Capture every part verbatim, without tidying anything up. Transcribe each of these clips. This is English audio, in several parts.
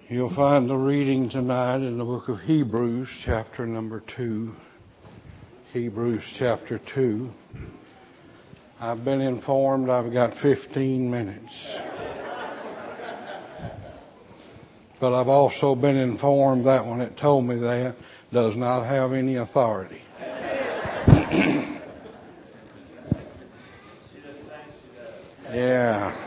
You'll find the reading tonight in the book of Hebrews, chapter number two. Hebrews chapter two. I've been informed I've got fifteen minutes. But I've also been informed that when it told me that, does not have any authority. Yeah.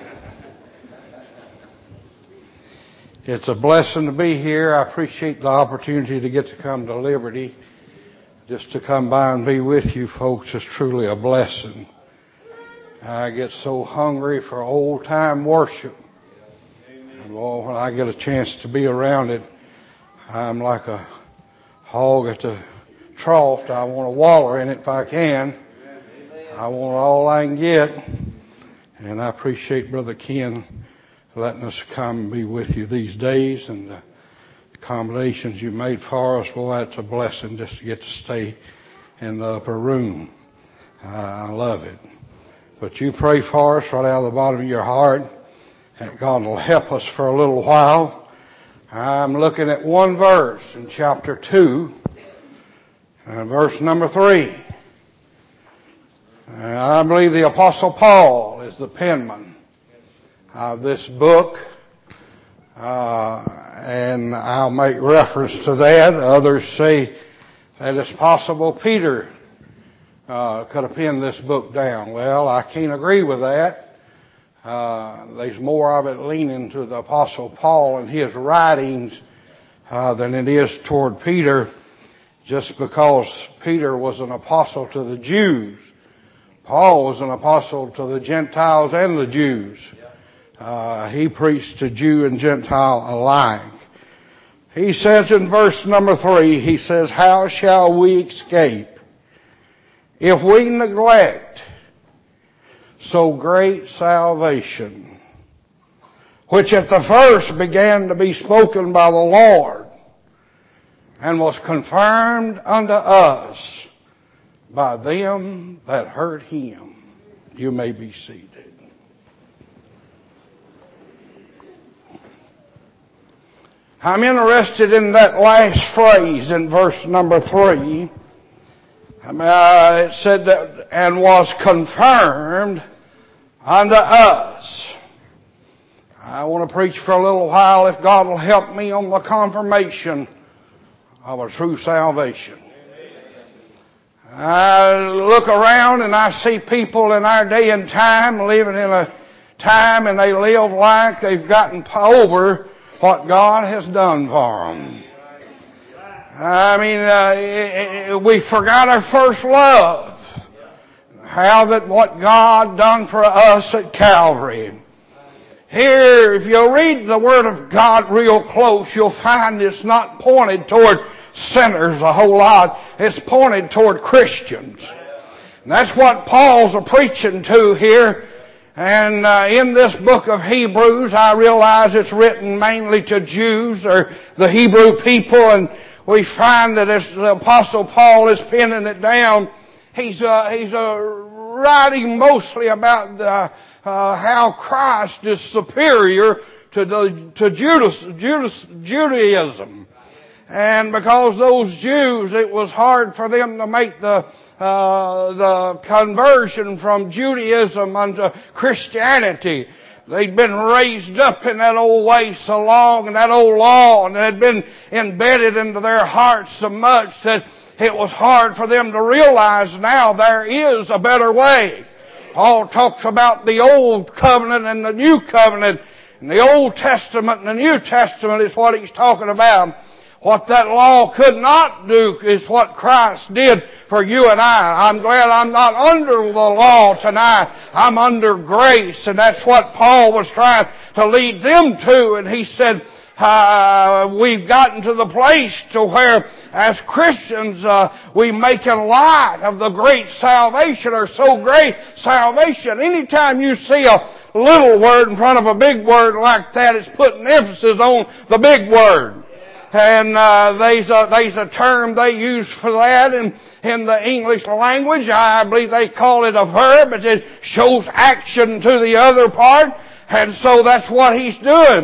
It's a blessing to be here. I appreciate the opportunity to get to come to Liberty. Just to come by and be with you folks is truly a blessing. I get so hungry for old time worship. And Lord, when I get a chance to be around it, I'm like a hog at the trough. I want to waller in it if I can. I want all I can get. And I appreciate Brother Ken letting us come and be with you these days, and the accommodations you made for us. Boy, that's a blessing just to get to stay in the upper room. Uh, I love it. But you pray for us right out of the bottom of your heart, and God will help us for a little while. I'm looking at one verse in chapter two, uh, verse number three. Uh, I believe the Apostle Paul is the penman of this book, uh, and I'll make reference to that. Others say that it's possible Peter uh, could have penned this book down. Well, I can't agree with that. Uh, there's more of it leaning to the Apostle Paul and his writings uh, than it is toward Peter, just because Peter was an apostle to the Jews. Paul was an apostle to the Gentiles and the Jews. Uh, he preached to Jew and Gentile alike. He says in verse number three, he says, how shall we escape if we neglect so great salvation, which at the first began to be spoken by the Lord and was confirmed unto us by them that heard him. You may be seated. I'm interested in that last phrase in verse number three. I mean, uh, it said that, and was confirmed unto us. I want to preach for a little while, if God will help me, on the confirmation of a true salvation. I look around and I see people in our day and time living in a time, and they live like they've gotten over what God has done for them. I mean, uh, we forgot our first love. How that what God done for us at Calvary. Here, if you read the Word of God real close, you'll find it's not pointed toward sinners a whole lot. It's pointed toward Christians. And that's what Paul's a preaching to here. And uh, in this book of Hebrews, I realize it's written mainly to Jews or the Hebrew people, and we find that as the Apostle Paul is penning it down, he's uh, he's uh, writing mostly about the, uh, how Christ is superior to the to Judas, Judas, Judaism, and because those Jews, it was hard for them to make the Uh, the conversion from Judaism unto Christianity. They'd been raised up in that old way so long, and that old law, and it had been embedded into their hearts so much that it was hard for them to realize now there is a better way. Paul talks about the Old Covenant and the New Covenant, and the Old Testament and the New Testament is what he's talking about. What that law could not do is what Christ did for you and I. I'm glad I'm not under the law tonight. I'm under grace, and that's what Paul was trying to lead them to. And he said, uh, we've gotten to the place to where as Christians, uh, we making light of the great salvation, or so great salvation. Anytime you see a little word in front of a big word like that, it's putting emphasis on the big word. And uh, there's a there's a term they use for that in in the English language. I believe they call it a verb, but it shows action to the other part. And so that's what he's doing.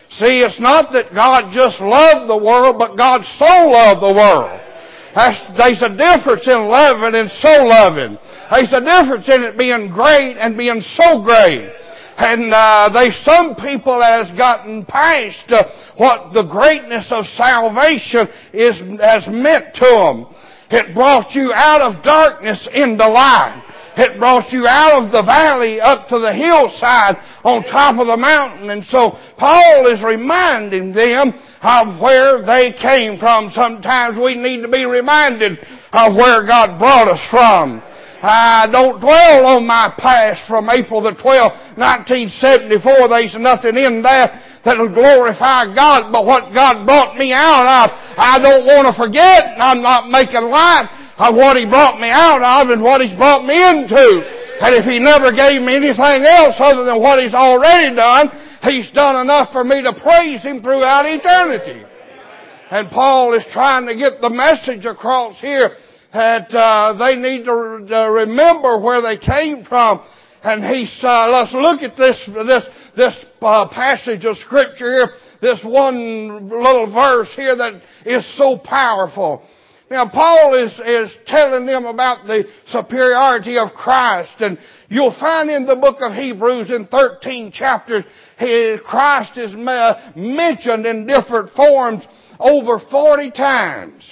See, it's not that God just loved the world, but God so loved the world. That's, there's a difference in loving and so loving. There's a difference in it being great and being so great. And uh, there's some people that has gotten past uh, what the greatness of salvation is has meant to them. It brought you out of darkness into light. It brought you out of the valley up to the hillside on top of the mountain. And so Paul is reminding them of where they came from. Sometimes we need to be reminded of where God brought us from. I don't dwell on my past from April the twelfth, nineteen seventy-four. There's nothing in that that will glorify God, but what God brought me out of, I don't want to forget. I'm not making light of what He brought me out of and what He's brought me into. And if He never gave me anything else other than what He's already done, He's done enough for me to praise Him throughout eternity. And Paul is trying to get the message across here that uh, they need to uh, remember where they came from. And he's, uh, let's look at this, this, this uh, passage of Scripture here, this one little verse here that is so powerful. Now, Paul is, is telling them about the superiority of Christ, and you'll find in the book of Hebrews in thirteen chapters, he, Christ is uh, mentioned in different forms over forty times.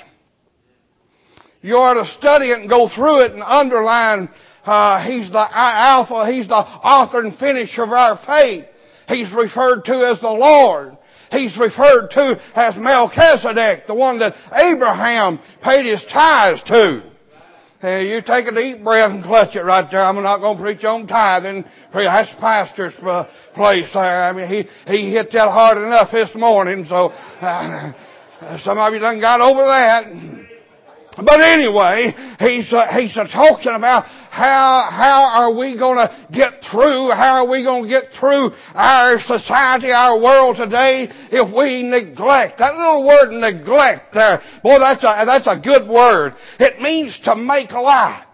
You ought to study it and go through it and underline, uh, He's the Alpha, He's the author and finisher of our faith. He's referred to as the Lord. He's referred to as Melchizedek, the one that Abraham paid his tithes to. Hey, you take a deep breath and clutch it right there. I'm not going to preach on tithing. That's pastor's uh, place there. I mean, he, he hit that hard enough this morning, so uh, some of you done got over that. But anyway, he's uh, he's uh, talking about how how are we going to get through? How are we going to get through our society, our world today, if we neglect? That little word neglect there, boy, that's a that's a good word. It means to make light.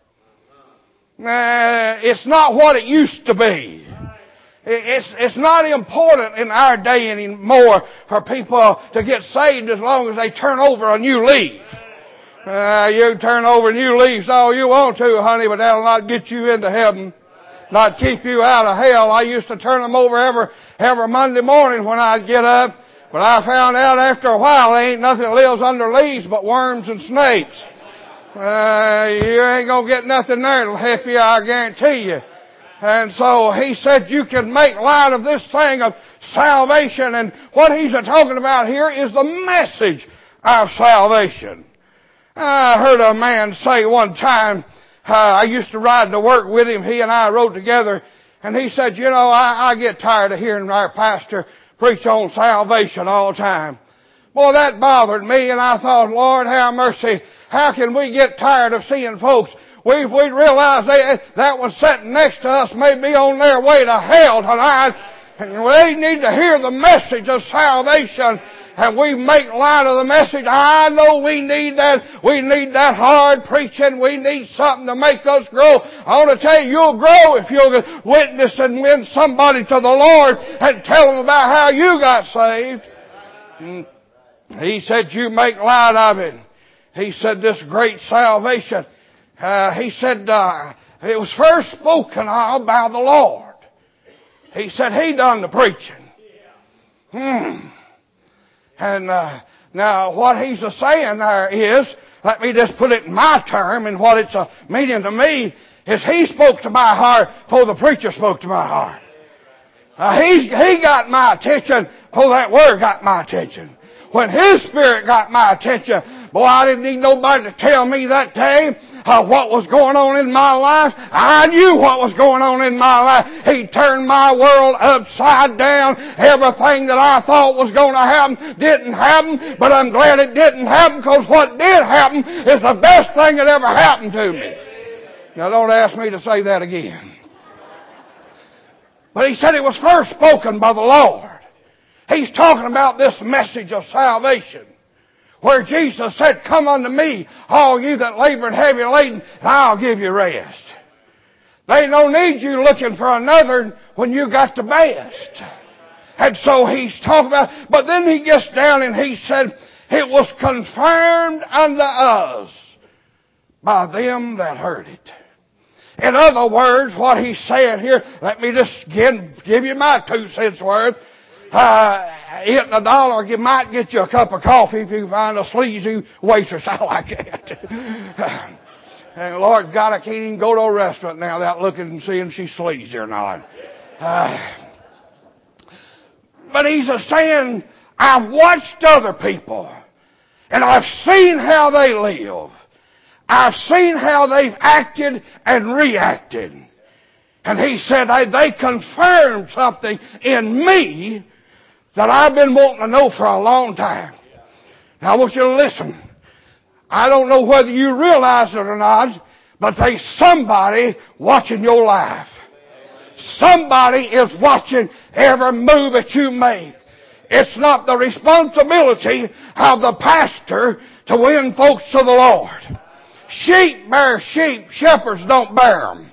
Uh, it's not what it used to be. It's, it's not important in our day anymore for people to get saved as long as they turn over a new leaf. Uh, you turn over new leaves all you want to, honey, but that'll not get you into heaven. Not keep you out of hell. I used to turn them over every, every Monday morning when I'd get up, but I found out after a while there ain't nothing that lives under leaves but worms and snakes. Uh, you ain't gonna get nothing there that'll help you, I guarantee you. And so he said you can make light of this thing of salvation, and what he's talking about here is the message of salvation. I heard a man say one time, uh, I used to ride to work with him, he and I rode together, and he said, you know, I, I get tired of hearing our pastor preach on salvation all the time. Boy, that bothered me, and I thought, Lord, have mercy, how can we get tired of seeing folks? We, we realized they, that was sitting next to us may be on their way to hell tonight, and they need to hear the message of salvation. And we make light of the message. I know we need that. We need that hard preaching. We need something to make us grow. I want to tell you, you'll grow if you'll witness and win somebody to the Lord and tell them about how you got saved. And he said, you make light of it. He said, this great salvation. Uh, he said, uh, it was first spoken of by the Lord. He said, He done the preaching. Hmm. And uh, now what he's a saying there is, let me just put it in my term, and what it's a meaning to me, is he spoke to my heart before the preacher spoke to my heart. Uh, he, he got my attention before that word got my attention. When his spirit got my attention, boy, I didn't need nobody to tell me that day uh, what was going on in my life. I knew what was going on in my life. He turned my world upside down. Everything that I thought was going to happen didn't happen, but I'm glad it didn't happen, because what did happen is the best thing that ever happened to me. Now, don't ask me to say that again. But he said it was first spoken by the Lord. He's talking about this message of salvation, where Jesus said, come unto me, all you that labor and heavy laden, and I'll give you rest. They don't need you looking for another when you got the best. And so he's talking about, but then he gets down and he said, it was confirmed unto us by them that heard it. In other words, what he's saying here, let me just again give you my two cents worth. Uh, hitting a dollar you might get you a cup of coffee if you find a sleazy waitress. I like that. And Lord God, I can't even go to a restaurant now without looking and seeing she's sleazy or not. Uh, but he's a saying, I've watched other people and I've seen how they live. I've seen how they've acted and reacted. And he said they, they confirmed something in me that I've been wanting to know for a long time. Now I want you to listen. I don't know whether you realize it or not, but there's somebody watching your life. Somebody is watching every move that you make. It's not the responsibility of the pastor to win folks to the Lord. Sheep bear sheep, shepherds don't bear them.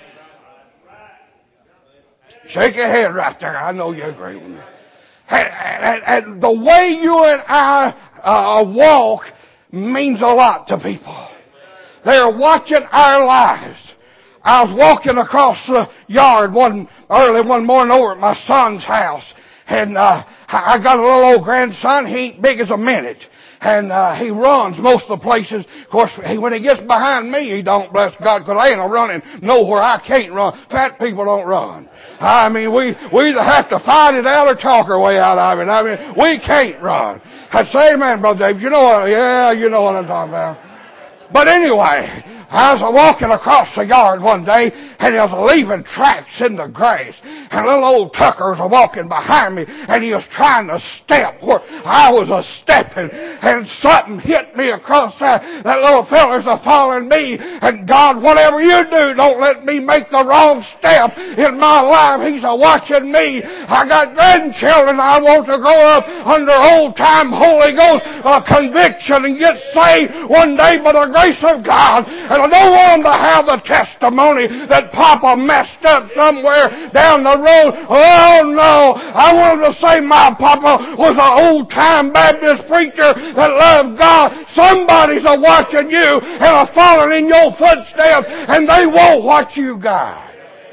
Shake your head right there. I know you agree with me. And, and, and the way you and I uh, walk means a lot to people. They're watching our lives. I was walking across the yard one early one morning over at my son's house, and uh, I got a little old grandson. He ain't big as a minute. And uh, he runs most of the places. Of course, he, when he gets behind me, he don't, bless God, because I ain't a running nowhere I can't run. Fat people don't run. I mean, we, we either have to fight it out or talk our way out of it. I mean, we can't run. I say amen, Brother Dave. You know what, yeah, you know what I'm talking about. But anyway, I was walking across the yard one day, and he was leaving tracks in the grass. And little old Tucker was walking behind me, and he was trying to step where I was a stepping. And something hit me across that. That little feller's a following me. And God, whatever you do, don't let me make the wrong step in my life. He's a watching me. I got grandchildren. I want to grow up under old-time Holy Ghost uh, conviction and get saved one day by the grace of God. And I don't want them to have the testimony that Papa messed up somewhere down the road. Oh no! I want them to say my Papa was an old-time Baptist preacher that loved God. Somebody's a watching you and a following in your footsteps, and they won't watch you got.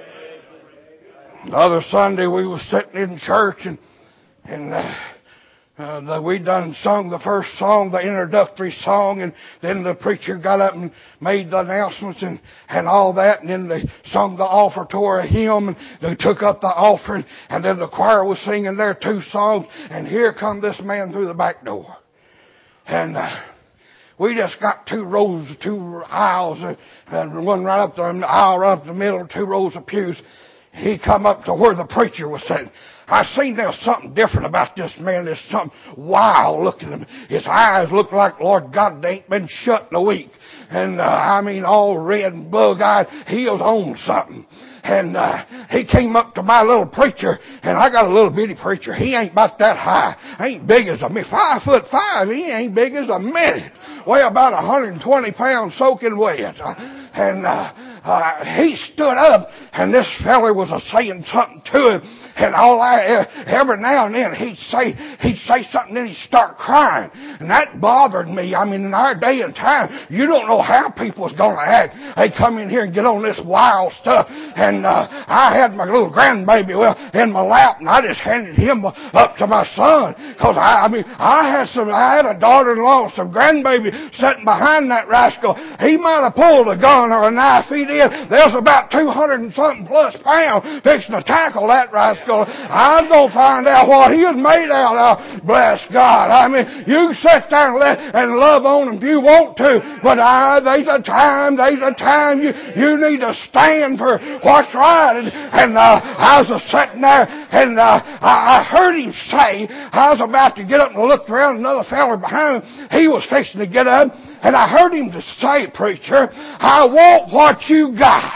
The other Sunday we was sitting in church, and and uh, Uh, we done sung the first song, the introductory song, and then the preacher got up and made the announcements and, and all that, and then they sung the offertory hymn, and they took up the offering, and then the choir was singing their two songs, and here come this man through the back door. And uh, we just got two rows, two aisles, and one right up the aisle, right up the middle, two rows of pews. He come up to where the preacher was sitting. I seen there's something different about this man. There's something wild looking at him. His eyes look like, Lord God, they ain't been shut in a week. And, uh, I mean, all red and bug-eyed. He was on something. And, uh, he came up to my little preacher, and I got a little bitty preacher. He ain't about that high. Ain't big as a me. Five foot five. He ain't big as a minute. Weigh about one hundred twenty pounds soaking wet. And, uh, uh, he stood up, and this fella was uh, saying something to him. And all I, every now and then he'd say, he'd say something, then he'd start crying. And that bothered me. I mean, in our day and time, you don't know how people's gonna act. They come in here and get on this wild stuff. And, uh, I had my little grandbaby, well, in my lap, and I just handed him up to my son. Cause I, I mean, I had some, I had a daughter-in-law, some grandbaby sitting behind that rascal. He might have pulled a gun or a knife. He did. There's about two hundred and something plus pounds fixing to tackle that rascal. I'm going to find out what he was made out of. Bless God. I mean, you can sit there and, let, and love on him if you want to, but I, there's a time, there's a time you, you need to stand for what's right. And, and uh, I was uh, sitting there, and uh, I, I heard him say, I was about to get up and look around, another fella behind him, he was fixing to get up, and I heard him to say, preacher, I want what you got.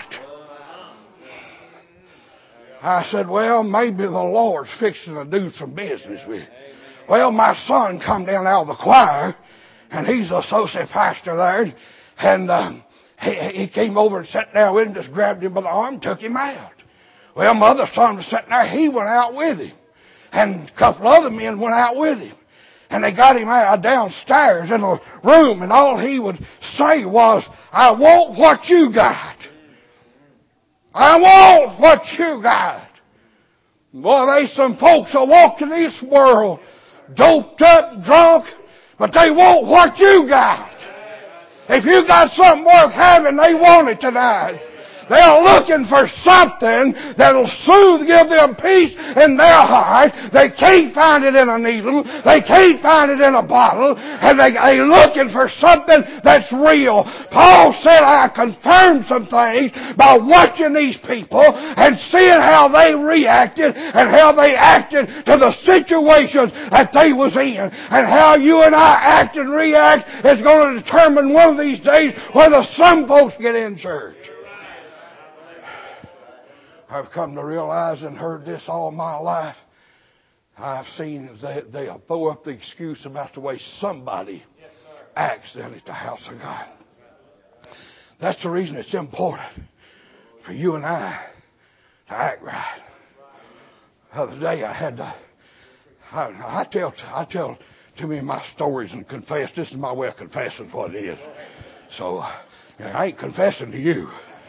I said, well, maybe the Lord's fixing to do some business with you. Well, my son come down out of the choir, and he's the associate pastor there, and uh, he, he came over and sat down with him, just grabbed him by the arm, took him out. Well, my other son was sitting there, he went out with him. and a couple other men went out with him. And they got him out downstairs in a room, and all he would say was, I want what you got. I want what you got. Boy, there's some folks that walk in this world doped up, drunk, but they want what you got. If you got something worth having, they want it tonight. They're looking for something that'll soothe, give them peace in their heart. They can't find it in a needle. They can't find it in a bottle. And they, they're looking for something that's real. Paul said, I confirmed some things by watching these people and seeing how they reacted and how they acted to the situations that they was in. And how you and I act and react is going to determine one of these days whether some folks get in church. I've come to realize and heard this all my life. I've seen that they'll throw up the excuse about the way somebody acts then at the house of God. That's the reason it's important for you and I to act right. The other day I had to, I, I tell, I tell too many of my stories and confess. This is my way of confessing what it is. So, you know, I ain't confessing to you.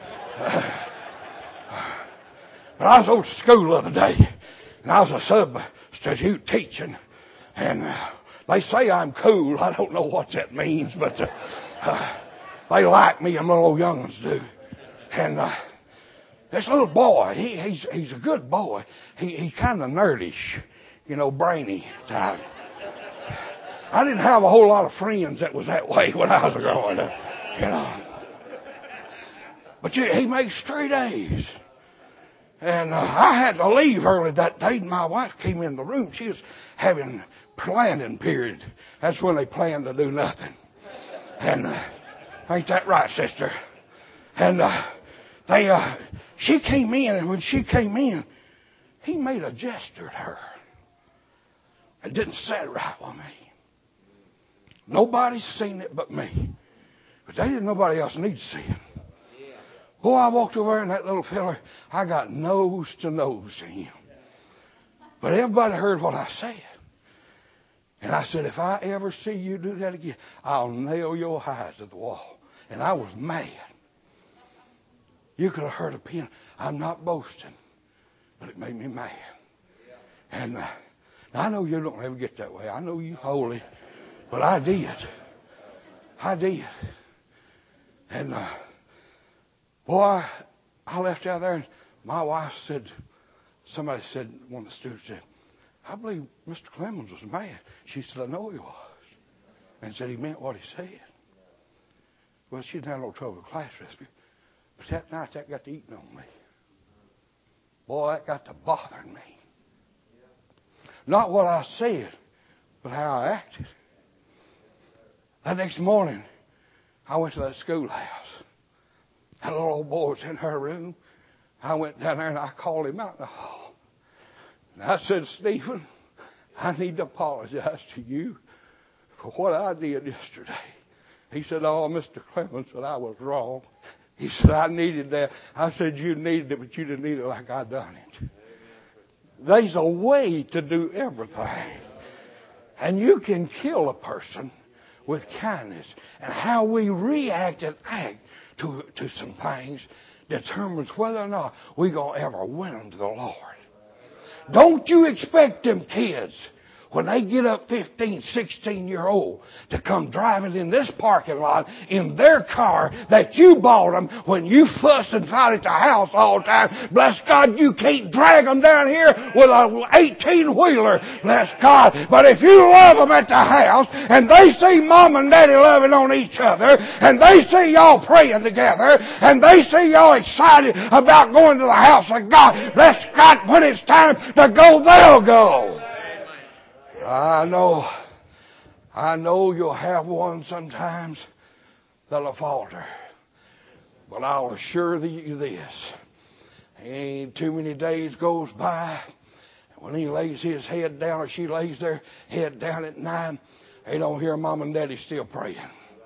But I was over to school the other day, and I was a substitute teaching, and uh, they say I'm cool. I don't know what that means, but uh, uh, they like me, and little young ones do. And uh, this little boy, he, he's he's a good boy. He he's kind of nerdish, you know, brainy type. I didn't have a whole lot of friends that was that way when I was growing up, you know. But you, he makes straight A's. And uh, I had to leave early that day, and my wife came in the room. She was having planning period. That's when they plan to do nothing. And uh, ain't that right, sister? And uh, they, uh, she came in, and when she came in, he made a gesture to her. It didn't sit right with me. Nobody's seen it but me. But they didn't. Nobody else needs to see it. Boy, I walked over and that little fella, I got nose to nose to him. But everybody heard what I said. And I said, if I ever see you do that again, I'll nail your eyes to the wall. And I was mad. You could have heard a pin. I'm not boasting, but it made me mad. And uh, I know you don't ever get that way. I know you holy, but I did. I did. And uh, boy, I left out there, and my wife said, somebody said, one of the students said, I believe Mister Clemens was mad. She said, I know he was. And said he meant what he said. Well, she didn't have no trouble with class rescue. But that night, that got to eating on me. Boy, that got to bothering me. Not what I said, but how I acted. That next morning, I went to that schoolhouse. That little old boy was in her room. I went down there and I called him out in the hall. And I said, Stephen, I need to apologize to you for what I did yesterday. He said, oh, Mister Clemens said I was wrong. He said, I needed that. I said, you needed it, but you didn't need it like I done it. There's a way to do everything. And you can kill a person with kindness. And how we react and act to, to some things determines whether or not we're going to ever win them to the Lord. Don't you expect them kids, when they get up fifteen, sixteen year old, to come driving in this parking lot in their car that you bought them when you fuss and fight at the house all the time. Bless God, you can't drag them down here with a eighteen wheeler. Bless God. But if you love them at the house and they see mom and daddy loving on each other and they see y'all praying together and they see y'all excited about going to the house of God, bless God, when it's time to go, they'll go. I know, I know you'll have one sometimes that'll falter. But I'll assure you this. Ain't too many days goes by. When he lays his head down or she lays their head down at night, they don't hear mom and daddy still praying.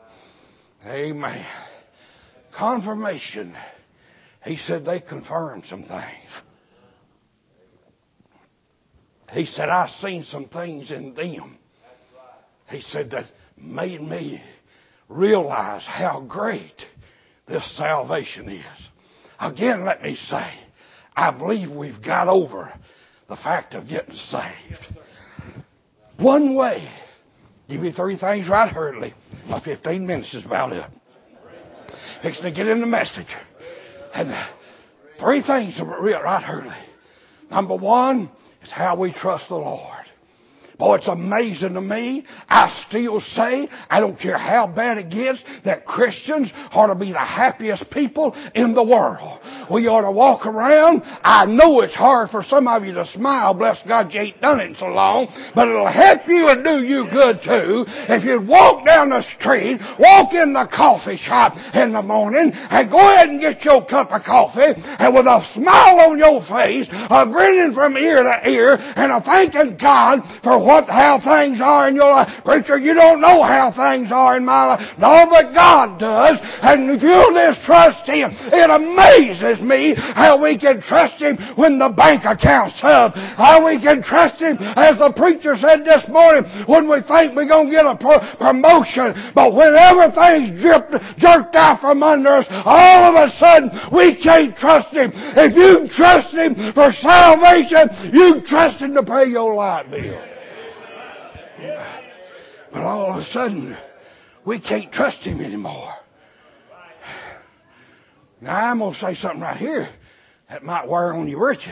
Amen. Confirmation. He said they confirmed some things. He said, I seen some things in them. He said that made me realize how great this salvation is. Again, let me say, I believe we've got over the fact of getting saved. One way. Give you three things right hurriedly. My fifteen minutes is about up. Fixing to get in the message. And three things right hurriedly. Number one is how we trust the Lord. Boy, it's amazing to me. I still say, I don't care how bad it gets, that Christians ought to be the happiest people in the world. We ought to walk around. I know it's hard for some of you to smile. Bless God, you ain't done it in so long. But it'll help you and do you good too. If you walk down the street, walk in the coffee shop in the morning, and go ahead and get your cup of coffee, and with a smile on your face, a grinning from ear to ear, and a thanking God for what, how things are in your life. Preacher, you don't know how things are in my life. No, but God does. And if you'll just trust Him, it amazes me how we can trust Him when the bank account's up. How we can trust Him, as the preacher said this morning, when we think we're going to get a pro- promotion. But when everything's dripped, jerked out from under us, all of a sudden we can't trust Him. If you trust Him for salvation, you trust Him to pay your light bill. But all of a sudden, we can't trust Him anymore. Now, I'm going to say something right here that might wear on your riches.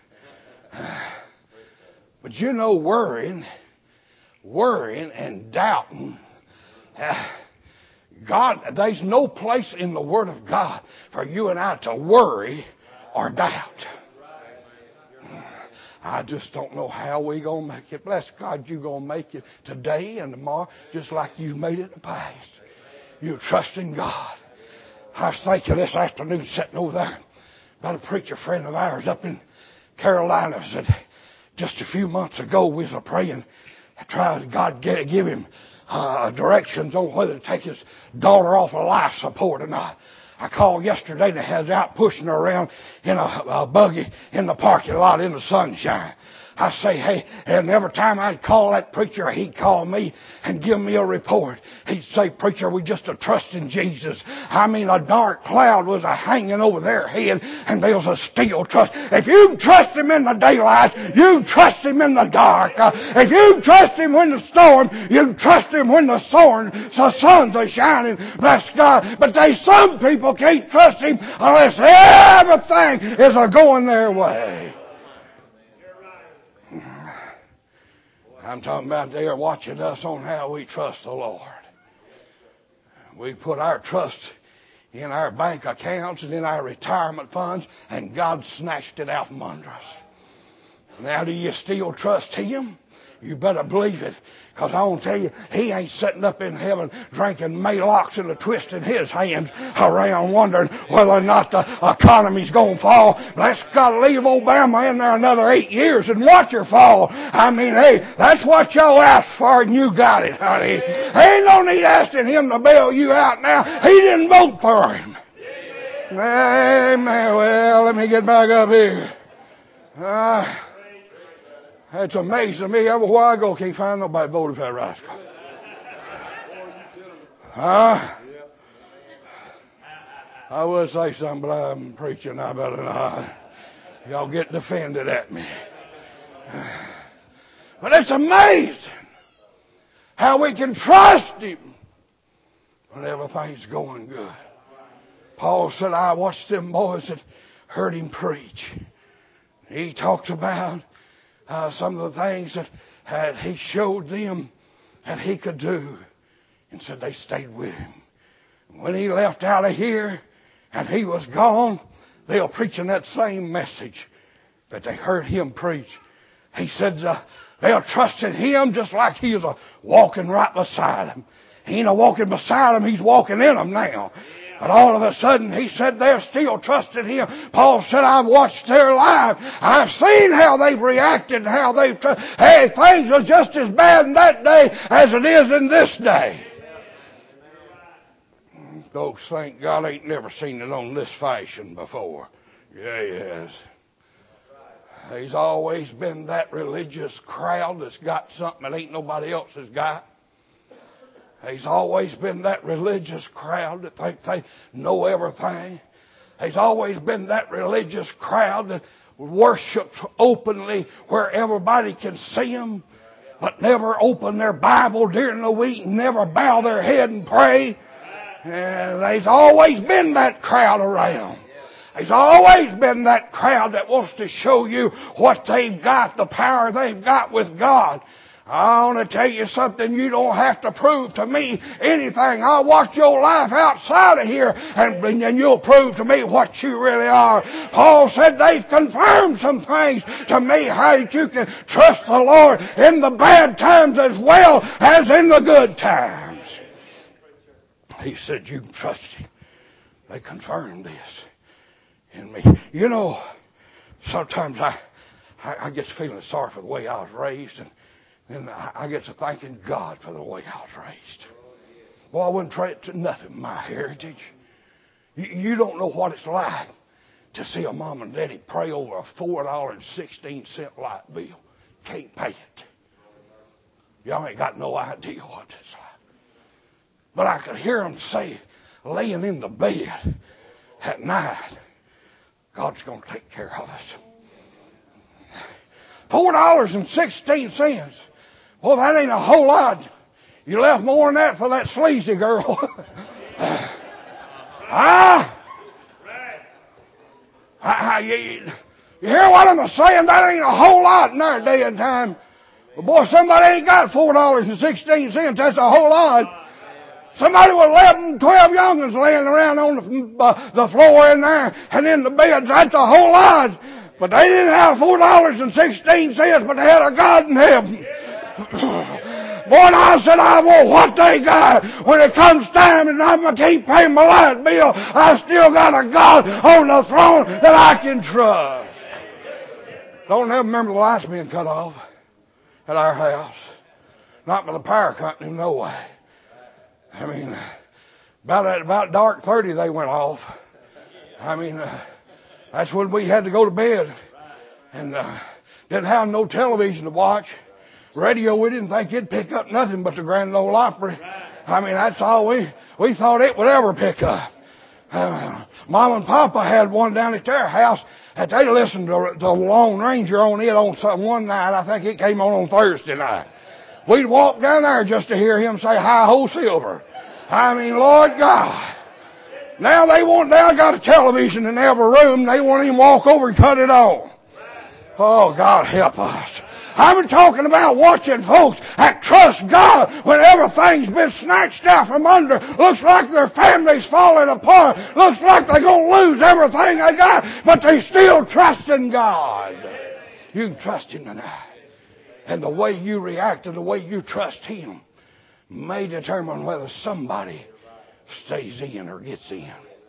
But you know, worrying, worrying and doubting, uh, God, there's no place in the Word of God for you and I to worry or doubt. I just don't know how we're going to make it. Bless God, you're going to make it today and tomorrow just like you made it in the past. You trust in God. I was thinking this afternoon sitting over there about a preacher friend of ours up in Carolina said just a few months ago we was praying, trying God to give him uh, directions on whether to take his daughter off of life support or not. I called yesterday and I was out pushing her around in a, a buggy in the parking lot in the sunshine. I say, hey, and every time I'd call that preacher, he'd call me and give me a report. He'd say, preacher, we just a trust in Jesus. I mean, a dark cloud was a hanging over their head, and there was a still trust. If you trust Him in the daylight, you trust Him in the dark. Uh, if you trust Him when the storm, you trust Him when the, storm, the sun's are shining. Bless God. But they, some people can't trust Him unless everything is a going their way. I'm talking about they are watching us on how we trust the Lord. We put our trust in our bank accounts and in our retirement funds, and God snatched it out from under us. Now, do you still trust Him? You better believe it. Because I want to tell you, He ain't sitting up in heaven drinking Maalox and twisting His hands around wondering whether or not the economy's going to fall. Bless God, leave Obama in there another eight years and watch her fall. I mean, hey, that's what y'all asked for and you got it, honey. Ain't no need asking Him to bail you out now. He didn't vote for Him. Amen. Well, let me get back up here. Uh, It's amazing to me. Everywhere I go, can't find nobody voted for that rascal. Huh? I would say something, but I'm preaching. I better not. Y'all get defended at me. But it's amazing how we can trust Him when everything's going good. Paul said, I watched them boys that heard him preach. He talked about Uh, some of the things that had, he showed them that he could do, and said they stayed with him. When he left out of here and he was gone, they were preaching that same message that they heard him preach. He said uh, they are trusting Him just like He was uh, walking right beside them. He ain't a walking beside them, He's walking in them now. But all of a sudden, he said they're still trusting Him. Paul said, I've watched their life. I've seen how they've reacted and how they've trusted. Hey, things are just as bad in that day as it is in this day. Folks think God ain't never seen it on this fashion before. Yeah, He has. There's always been that religious crowd that's got something that ain't nobody else has got. There's always been that religious crowd that think they know everything. There's always been that religious crowd that worships openly where everybody can see them, but never open their Bible during the week and never bow their head and pray. And there's always been that crowd around. There's always been that crowd that wants to show you what they've got, the power they've got with God. I want to tell you something. You don't have to prove to me anything. I'll watch your life outside of here, and then you'll prove to me what you really are. Paul said they've confirmed some things to me, how you can trust the Lord in the bad times as well as in the good times. He said you can trust Him. They confirmed this in me. You know, sometimes I, I, I get to feeling sorry for the way I was raised, and And I get to thanking God for the way I was raised. Well, I wouldn't trade it to nothing, my heritage. You, you don't know what it's like to see a mom and daddy pray over a four dollars and sixteen cents light bill. Can't pay it. Y'all ain't got no idea what it's like. But I could hear them say, laying in the bed at night, God's going to take care of us. four dollars and sixteen cents. Well, that ain't a whole lot. You left more than that for that sleazy girl. ah, I, you, you hear what I'm saying? That ain't a whole lot in our day and time. But boy, somebody ain't got four dollars and sixteen cents. That's a whole lot. Somebody with eleven, twelve young'uns laying around on the, uh, the floor in there and in the beds. That's a whole lot. But they didn't have four dollars and sixteen cents, but they had a God in heaven. Boy, I said, I want what they got. When it comes time and I can't pay my light bill, I still got a God on the throne that I can trust. Don't ever remember the lights being cut off at our house. Not by the power company, no way. I mean, about at about dark thirty they went off. I mean, uh, that's when we had to go to bed. And uh, didn't have no television to watch. Radio, we didn't think it'd pick up nothing but the Grand Ole Opry. I mean, that's all we, we thought it would ever pick up. Uh, Mom and Papa had one down at their house that they listened to, to the Lone Ranger on it on some, one night. I think it came on on Thursday night. We'd walk down there just to hear him say, hi-ho, Silver. I mean, Lord God. Now they want, now got a television in every room. They won't even walk over and cut it on. Oh, God help us. I'm talking about watching folks that trust God when everything's been snatched out from under. Looks like their family's falling apart. Looks like they're going to lose everything they got, but they still trust in God. You can trust Him tonight. And the way you react and the way you trust Him may determine whether somebody stays in or gets in.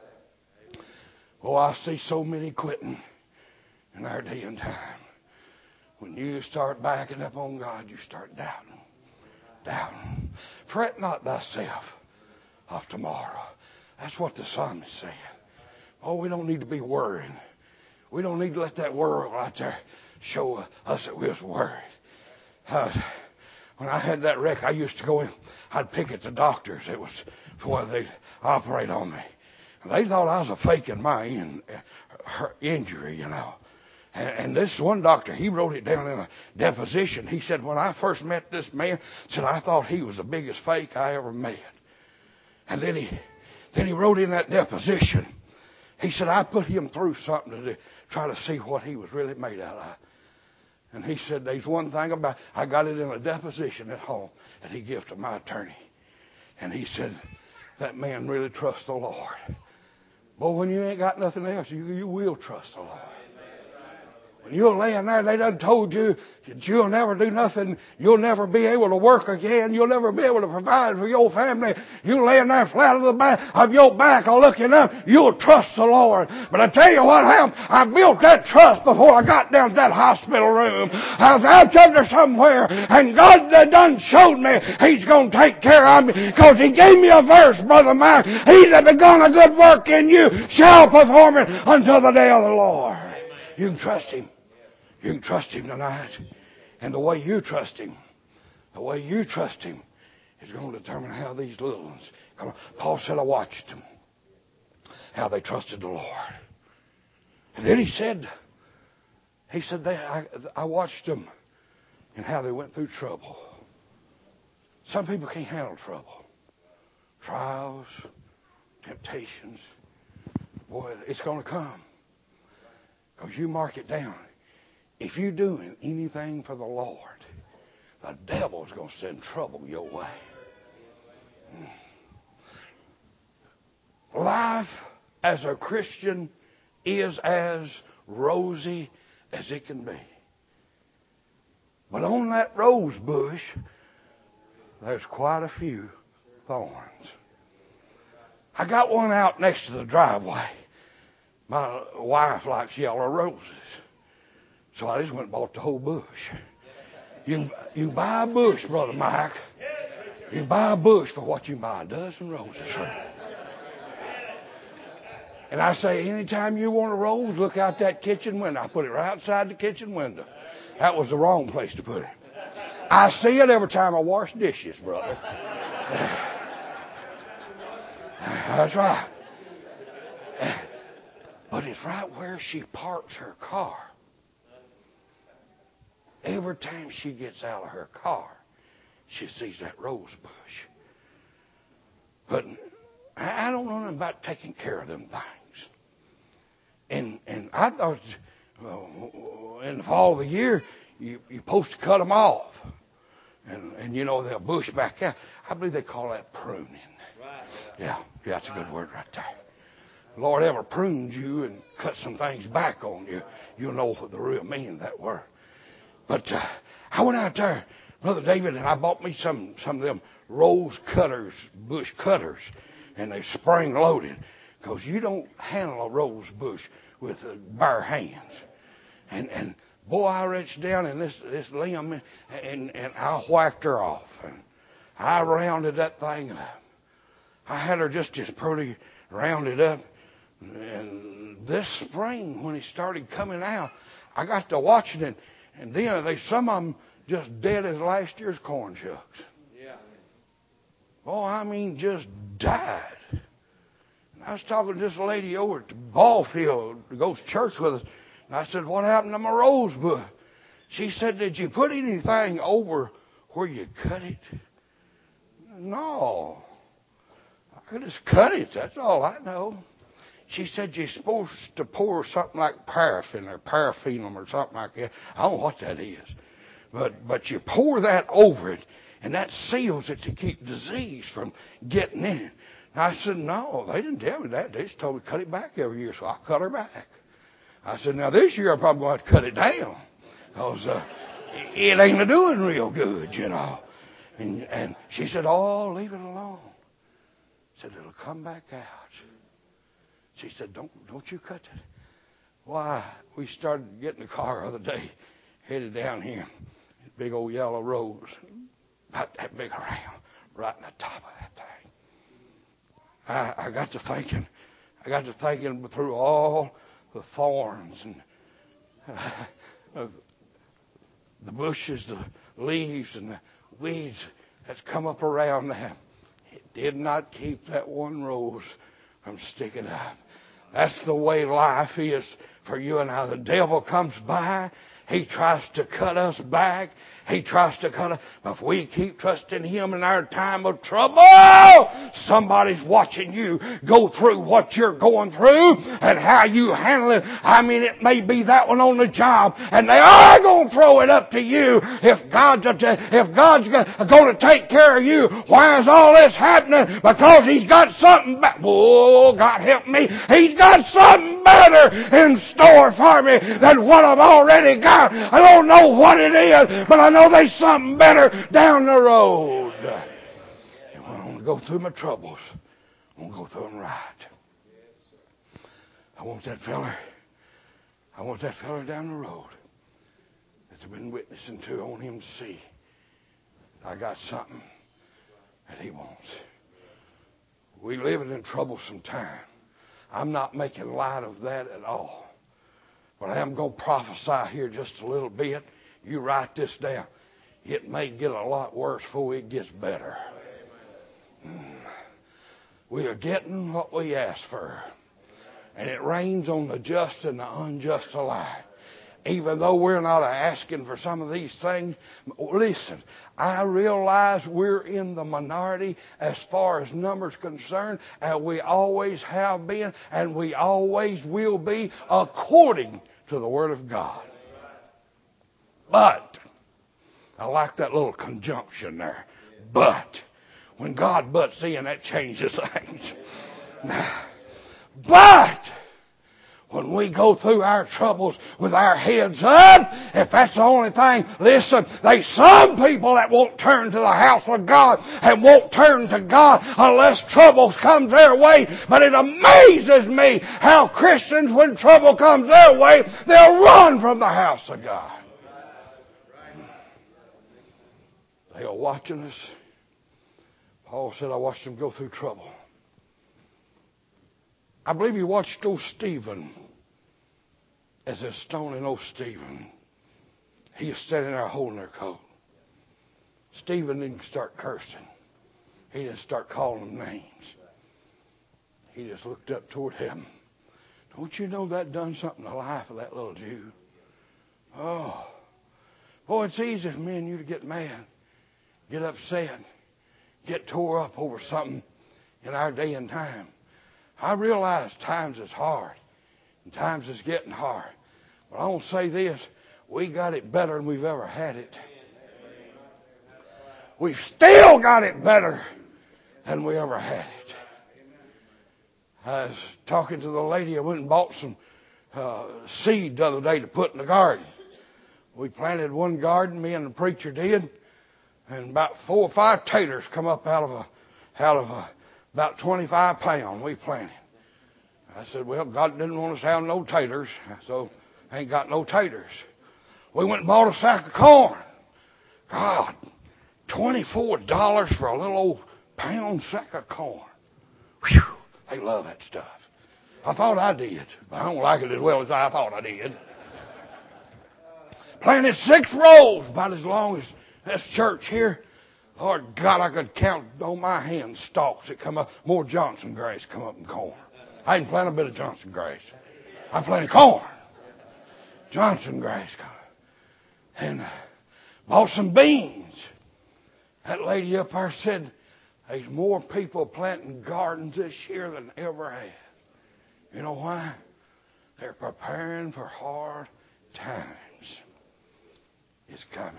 Oh, I see so many quitting in our day and time. When you start backing up on God, you start doubting. Doubting. Fret not thyself of tomorrow. That's what the psalmist said. Oh, we don't need to be worried. We don't need to let that world out there show us that we was worried. Uh, when I had that wreck, I used to go in, I'd pick at the doctors. It was for when they'd operate on me. And they thought I was a faking my in, her injury, you know. And, and this one doctor, he wrote it down in a deposition. He said, when I first met this man, said I thought he was the biggest fake I ever met. And then he, then he wrote in that deposition, he said, I put him through something to do, try to see what he was really made out of. And he said, there's one thing about it. I got it in a deposition at home that he gave to my attorney. And he said, that man really trusts the Lord. But when you ain't got nothing else, you, you will trust the Lord. When you're laying there, they done told you that you'll never do nothing. You'll never be able to work again. You'll never be able to provide for your family. You're laying there flat on the back of your back or looking up. You'll trust the Lord. But I tell you what happened. I built that trust before I got down to that hospital room. I was out under somewhere, and God done showed me He's going to take care of me, because He gave me a verse, Brother Mike. He that begun a good work in you shall perform it until the day of the Lord. You can trust Him. You can trust Him tonight. And the way you trust Him, the way you trust Him is going to determine how these little ones come. Paul said, I watched them, how they trusted the Lord. And then he said, he said, they, I, I watched them and how they went through trouble. Some people can't handle trouble. Trials, temptations. Boy, it's going to come. Because you mark it down. If you're doing anything for the Lord, the devil's going to send trouble your way. Life as a Christian is as rosy as it can be. But on that rose bush, there's quite a few thorns. I got one out next to the driveway. My wife likes yellow roses. So I just went and bought the whole bush. You, you buy a bush, Brother Mike. You buy a bush for what you buy a dozen roses for. And I say, anytime you want a rose, look out that kitchen window. I put it right outside the kitchen window. That was the wrong place to put it. I see it every time I wash dishes, brother. That's right. But it's right where she parks her car. Every time she gets out of her car, she sees that rose bush. But I don't know nothing about taking care of them things. And and I thought well, in the fall of the year, you, you're supposed to cut them off. And, and you know, they'll bush back out. I believe they call that pruning. Right. Yeah, yeah, that's a good word right there. The Lord ever pruned you and cut some things back on you, you'll know what the real meaning of that word. But uh, I went out there, Brother David, and I bought me some, some of them rose cutters, bush cutters, and they spring loaded. Because you don't handle a rose bush with uh, bare hands. And, and boy, I reached down in this, this limb and, and, and I whacked her off. And I rounded that thing up. I had her just as pretty rounded up. And this spring, when it started coming out, I got to watching it. And then they, some of them just dead as last year's corn shucks. Yeah. Oh, I mean, just died. And I was talking to this lady over at the ball field who goes to church with us. And I said, what happened to my rose bush? She said, did you put anything over where you cut it? No. I just cut it. That's all I know. She said, you're supposed to pour something like paraffin or paraffinum or something like that. I don't know what that is. But but you pour that over it, and that seals it to keep disease from getting in it. And I said, no, they didn't tell me that. They just told me to cut it back every year, so I cut her back. I said, now this year I'm probably going to have to cut it down because uh, it ain't doing real good, you know. And, and she said, oh, leave it alone. I said, it'll come back out. She said, don't don't you cut it. Why, we started getting the car the other day, headed down here. Big old yellow rose, about that big around, right in the top of that thing. I, I got to thinking, I got to thinking through all the thorns and uh, the bushes, the leaves, and the weeds that's come up around them. It did not keep that one rose from sticking up. That's the way life is for you and I. The devil comes by. He tries to cut us back. He tries to cut us. But if we keep trusting Him in our time of trouble, somebody's watching you go through what you're going through and how you handle it. I mean, it may be that one on the job, and they are going to throw it up to you. If God's, if God's going to take care of you, why is all this happening? Because He's got something better. Oh, God help me. He's got something better in store for me than what I've already got. I don't know what it is, but I know there's something better down the road. And when I want to go through my troubles, I want to go through them right. I want that fella, I want that fella down the road that I've been witnessing to. I want him to see I got something that he wants. We live in troublesome time. I'm not making light of that at all. But I'm going to prophesy here just a little bit. You write this down. It may get a lot worse before it gets better. We are getting what we asked for. And it rains on the just and the unjust alike. Even though we're not asking for some of these things, listen, I realize we're in the minority as far as numbers concerned, and we always have been, and we always will be, according to the Word of God. But, I like that little conjunction there. But, when God butts in, that changes things. But, when we go through our troubles with our heads up, if that's the only thing, listen, there's some people that won't turn to the house of God and won't turn to God unless troubles comes their way. But it amazes me how Christians, when trouble comes their way, they'll run from the house of God. They are watching us. Paul said, I watched them go through trouble. I believe you watched old Stephen as they're stoning old Stephen. He was standing there holding their coat. Stephen didn't start cursing. He didn't start calling them names. He just looked up toward heaven. Don't you know that done something to the life of that little Jew? Oh, boy, it's easy for me and you to get mad, get upset, get tore up over something in our day and time. I realize times is hard, and times is getting hard. But I want to say this, we got it better than we've ever had it. We've still got it better than we ever had it. I was talking to the lady, I went and bought some uh, seed the other day to put in the garden. We planted one garden, me and the preacher did, and about four or five taters come up out of a, out of a, about twenty-five pounds we planted. I said, well, God didn't want us to have no taters, so I ain't got no taters. We went and bought a sack of corn. God, twenty-four dollars for a little old pound sack of corn. Whew, they love that stuff. I thought I did, but I don't like it as well as I thought I did. Planted six rows, about as long as this church here. Lord God, I could count on my hand stalks that come up. More Johnson grass come up in corn. I didn't plant a bit of Johnson grass. I planted corn. Johnson grass. And uh, bought some beans. That lady up there said, there's more people planting gardens this year than ever have. You know why? They're preparing for hard times. It's coming.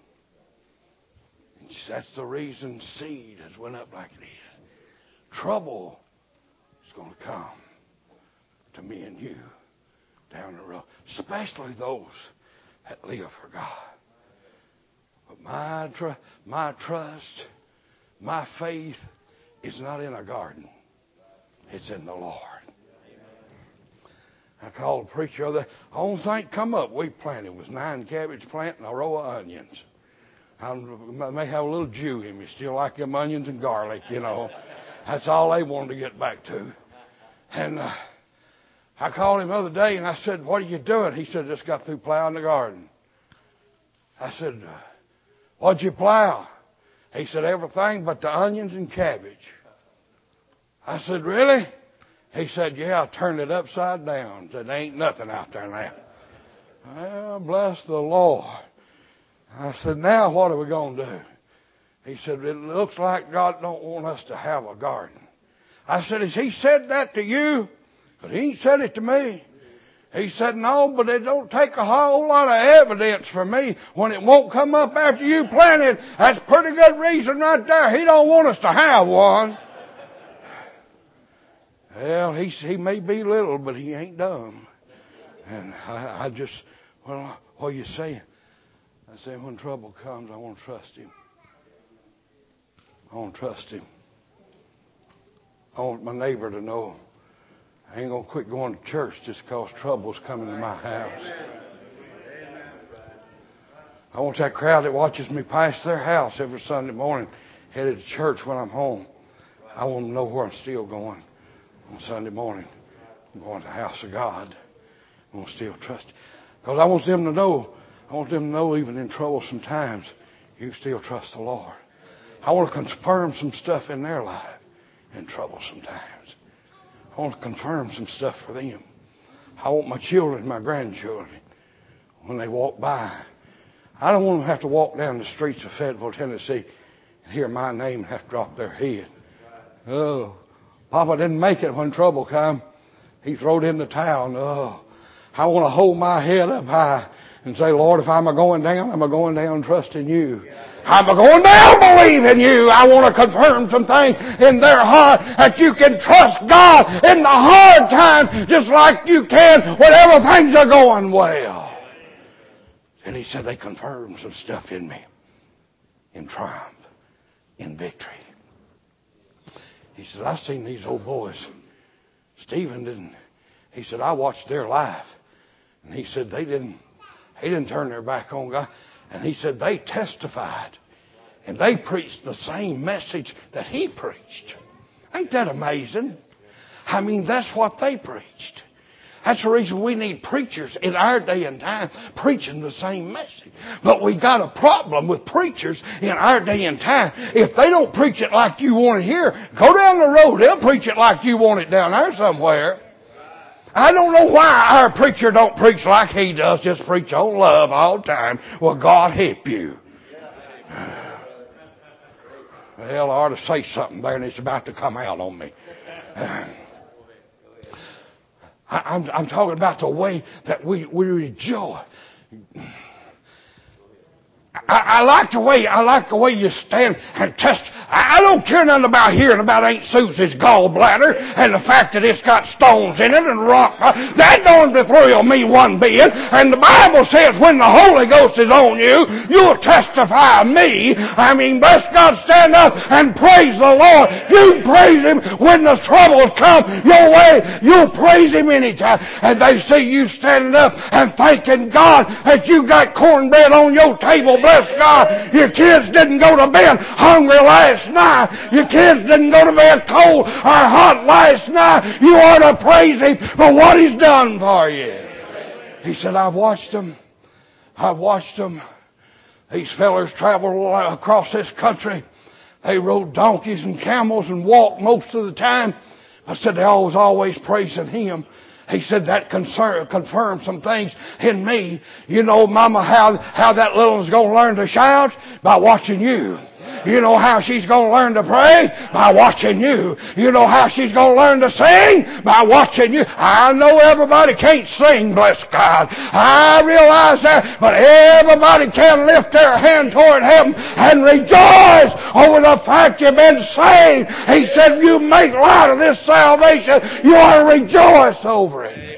That's the reason seed has went up like it is. Trouble is going to come to me and you down the road, especially those that live for God. But my tr- my trust, my faith is not in a garden. It's in the Lord. I called the preacher the other day. The only thing come up we planted was nine cabbage plants and a row of onions. I may have a little Jew in me, still like them onions and garlic, you know. That's all they wanted to get back to. And uh, I called him the other day and I said, what are you doing? He said, just got through plowing the garden. I said, what'd you plow? He said, everything but the onions and cabbage. I said, really? He said, yeah, I turned it upside down. Said, there ain't nothing out there now. Well, bless the Lord. I said, now what are we going to do? He said, it looks like God don't want us to have a garden. I said, has he said that to you? Because he ain't said it to me. He said, no, but it don't take a whole lot of evidence for me when it won't come up after you planted. That's a pretty good reason right there. He don't want us to have one. Well, he, he may be little, but he ain't dumb. And I, I just, well, what are you saying? I say, when trouble comes, I want to trust him. I want to trust him. I want my neighbor to know I ain't going to quit going to church just because trouble's coming to my house. I want that crowd that watches me pass their house every Sunday morning headed to church when I'm home. I want to know where I'm still going on Sunday morning. I'm going to the house of God. I'm going to still trust. Because I want them to know, I want them to know even in troublesome times, you still trust the Lord. I want to confirm some stuff in their life in troublesome times. I want to confirm some stuff for them. I want my children, my grandchildren, when they walk by, I don't want them to have to walk down the streets of Fayetteville, Tennessee and hear my name and have to drop their head. Oh, Papa didn't make it when trouble come. He throwed in the towel. Oh, I want to hold my head up high and say, Lord, if I'm a going down, I'm a going down trusting you. I'm a going down believing you. I want to confirm some things in their heart that you can trust God in the hard times just like you can whenever things are going well. And he said they confirmed some stuff in me. In triumph. In victory. He said, I seen these old boys. Stephen didn't. He said, I watched their life. And he said, they didn't, they didn't turn their back on God. And he said, they testified. And they preached the same message that he preached. Ain't that amazing? I mean, that's what they preached. That's the reason we need preachers in our day and time preaching the same message. But we got a problem with preachers in our day and time. If they don't preach it like you want to hear, go down the road. They'll preach it like you want it down there somewhere. I don't know why our preacher don't preach like he does, just preach on love all the time. Well, God help you. Well, I ought to say something there, and it's about to come out on me. I'm, I'm talking about the way that we, we rejoice. I, I like the way I like the way you stand and test. I, I don't care nothing about hearing about Aunt Susie's gallbladder and the fact that it's got stones in it and rock. That don't thrill me one bit. And the Bible says when the Holy Ghost is on you, you'll testify of me. I mean, bless God, stand up and praise the Lord. You praise Him when the troubles come your way. You'll praise Him anytime. And they see you standing up and thanking God that you got cornbread on your table. Bless God. Your kids didn't go to bed hungry last night. Your kids didn't go to bed cold or hot last night. You ought to praise Him for what He's done for you. He said, I've watched them. I've watched them. These fellers traveled across this country. They rode donkeys and camels and walked most of the time. I said, they always, always praising Him. He said that concern, confirmed some things in me. You know, Mama, how, how that little one's going to learn to shout? By watching you. You know how she's going to learn to pray? By watching you. You know how she's going to learn to sing? By watching you. I know everybody can't sing, bless God. I realize that. But everybody can lift their hand toward heaven and rejoice over the fact you've been saved. He said, you make light of this salvation. You ought to rejoice over it.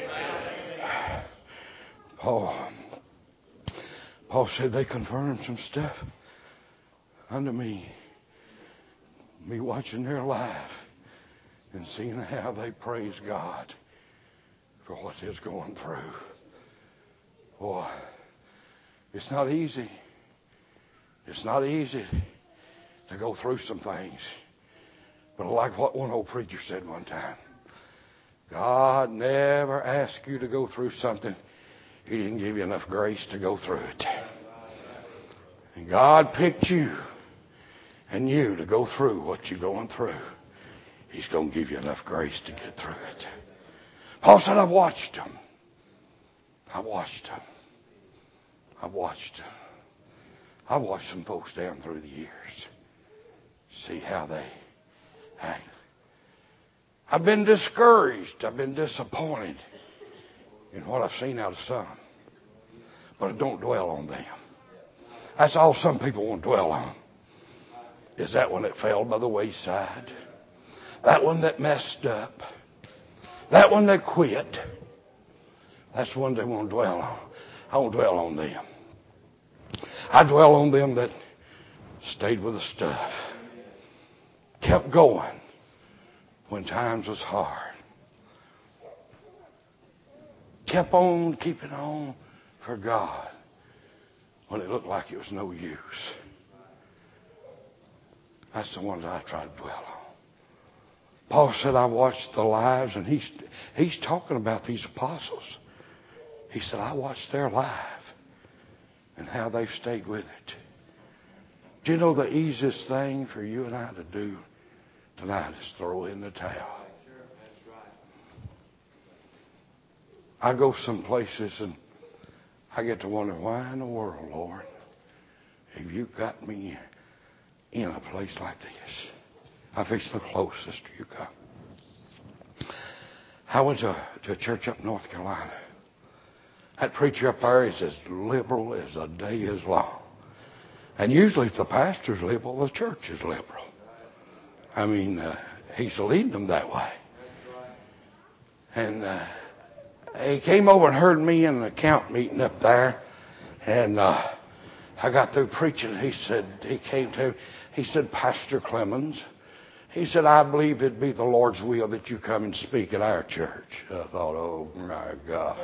Paul, Paul said they confirmed some stuff unto me. Me watching their life and seeing how they praise God for what they're going through. Boy, it's not easy. It's not easy to go through some things. But like what one old preacher said one time, God never asked you to go through something He didn't give you enough grace to go through it. And God picked you and you to go through what you're going through. He's going to give you enough grace to get through it. Paul said, I've watched them. I watched them. I watched them. I watched some folks down through the years. See how they act. I've been discouraged. I've been disappointed in what I've seen out of some. But I don't dwell on them. That's all some people want to dwell on. Is that one that fell by the wayside? That one that messed up? That one that quit? That's the one they want to dwell on. I won't dwell on them. I dwell on them that stayed with the stuff. Kept going when times was hard. Kept on keeping on for God when it looked like it was no use. That's the ones I try to dwell on. Paul said, I watched the lives, and he's, he's talking about these apostles. He said, I watched their life and how they've stayed with it. Do you know the easiest thing for you and I to do tonight is throw in the towel? I go some places and I get to wonder, why in the world, Lord, have you got me in a place like this? I fix the closest you come. I went to, to a church up in North Carolina. That preacher up there is as liberal as a day is long. And usually if the pastor's liberal, the church is liberal. I mean, uh, he's leading them that way. And uh, he came over and heard me in the camp meeting up there. And uh, I got through preaching. He said, he came to, he said, Pastor Clemens, he said, I believe it'd be the Lord's will that you come and speak at our church. I thought, oh my God.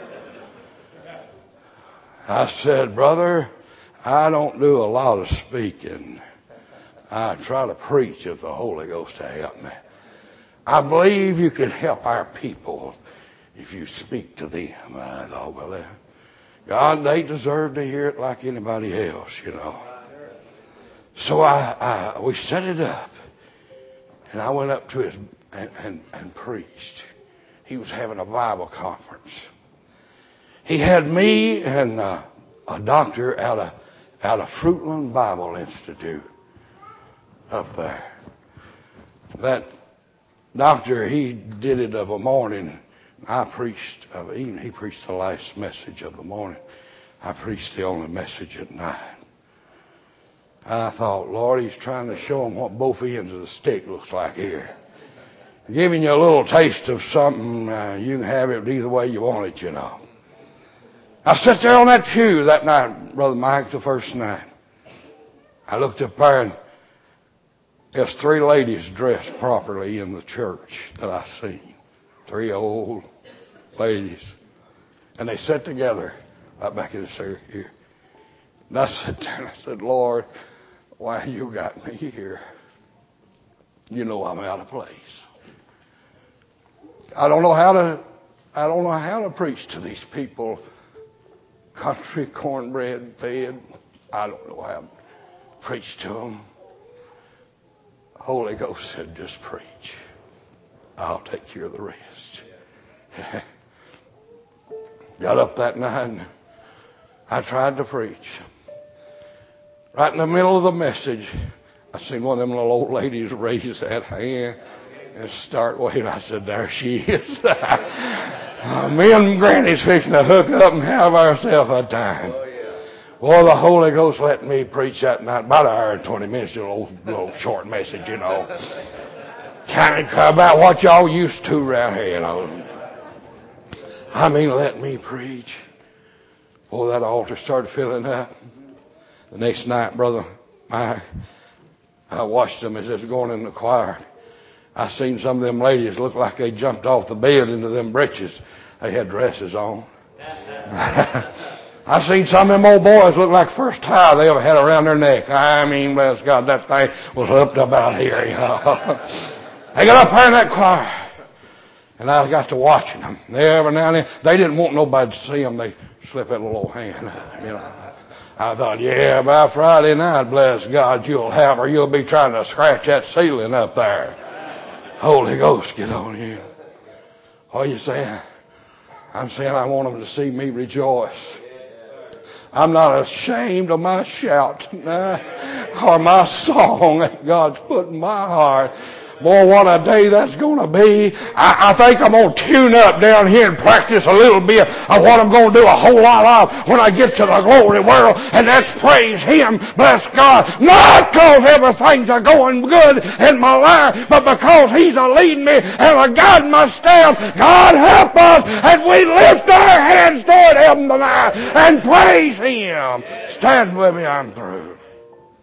I said, brother, I don't do a lot of speaking. I try to preach if the Holy Ghost will help me. I believe you can help our people if you speak to them. I thought, well, God, they deserve to hear it like anybody else, you know. So I, I we set it up. And I went up to his and, and, and preached. He was having a Bible conference. He had me and uh, a doctor out of out of Fruitland Bible Institute up there. That doctor, he did it of a morning. I preached of evening. He preached the last message of the morning. I preached the only message at night. I thought, Lord, he's trying to show them what both ends of the stick looks like here. Giving you a little taste of something, uh, you can have it either way you want it, you know. I sat there on that pew that night, Brother Mike, the first night. I looked up there and there's three ladies dressed properly in the church that I seen. Three old ladies. And they sat together right back in this area here. And I sat there and I said, Lord, why you got me here? You know I'm out of place. I don't know how to, I don't know how to preach to these people. Country, cornbread, fed. I don't know how to preach to them. The Holy Ghost said, just preach. I'll take care of the rest. Got up that night and I tried to preach. Right in the middle of the message, I seen one of them little old ladies raise that hand and start waving. I said, there she is. uh, me and Granny's fixing to hook up and have ourselves a time. Well, the Holy Ghost let me preach that night, about an hour and twenty minutes, a little, little short message, you know. Kind of about what y'all used to around here, you know. I mean, let me preach. Boy, that altar started filling up. The next night, Brother Mike, I watched them as they was going in the choir. I seen some of them ladies look like they jumped off the bed into them breeches. They had dresses on. I seen some of them old boys look like first tie they ever had around their neck. I mean, bless God, that thing was up to about here, you know. They got up there in that choir. And I got to watching them. They every now and then, they didn't want nobody to see them. They slip that little old hand, you know. I thought, yeah, by Friday night, bless God, you'll have her. You'll be trying to scratch that ceiling up there. Holy Ghost, get on you. What are you saying? I'm saying I want them to see me rejoice. I'm not ashamed of my shout tonight or my song that God's put in my heart. Boy, what a day that's going to be. I, I think I'm going to tune up down here and practice a little bit of what I'm going to do a whole lot of when I get to the glory world. And that's praise Him, bless God. Not because everything's a going good in my life, but because He's a leading me and a guiding my steps. God help us as we lift our hands toward Heaven tonight and praise Him. Stand with me, I'm through.